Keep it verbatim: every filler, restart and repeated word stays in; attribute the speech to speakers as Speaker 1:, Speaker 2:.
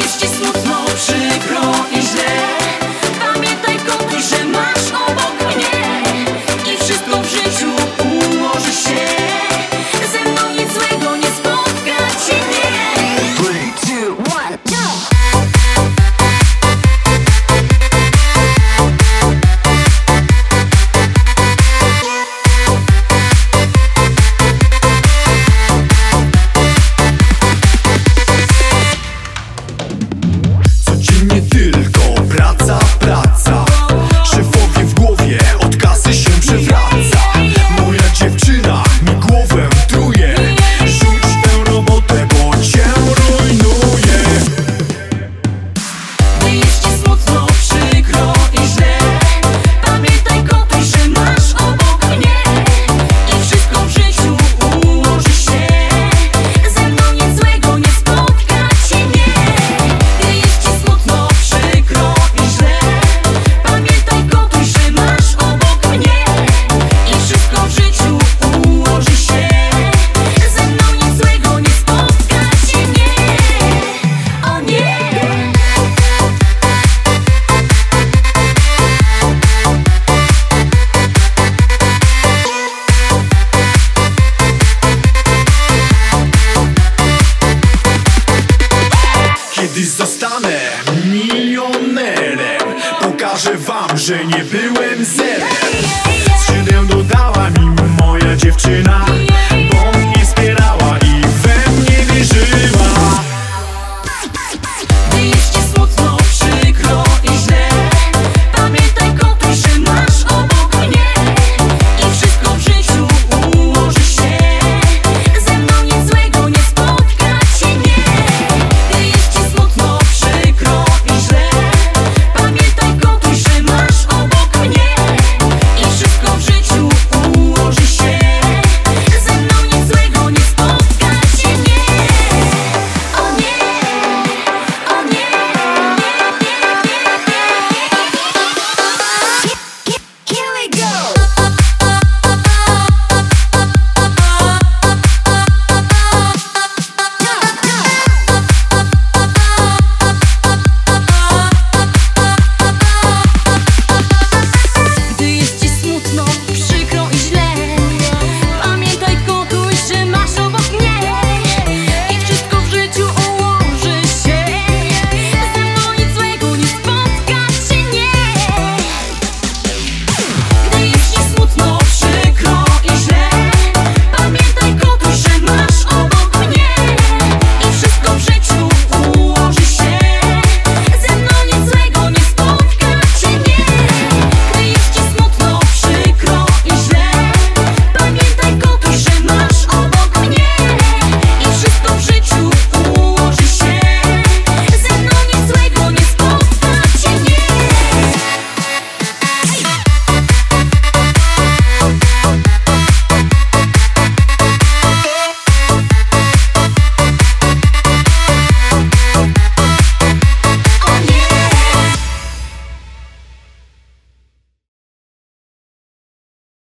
Speaker 1: Jest ci smutno, przykro i źle, pamiętaj kotuś, że masz obok mnie i wszystko w życiu ułoży się. Ze mną nic złego nie spotka cię, nie.
Speaker 2: three, two, one, go!
Speaker 3: Codziennie tylko praca, praca. Szefowie w głowie od kasy się przewraca. Moja dziewczyna mi głowę truje. Rzuć tę robotę, bo cię rujnuje.
Speaker 1: Gdy jest ci smutno, przykro i źle, pamiętaj kotuś, że masz obok mnie i wszystko w życiu ułoży się. Ze mną nic złego nie spotka cię, nie. Gdy jest ci smutno, przykro i źle, pamiętaj kotuś, że masz obok mnie i wszystko w życiu ułoży się. Ze mną nic złego nie spotka cię, nie. O nie.
Speaker 3: Kiedyś zostanę milionerem, pokażę wam, że nie byłem zerem.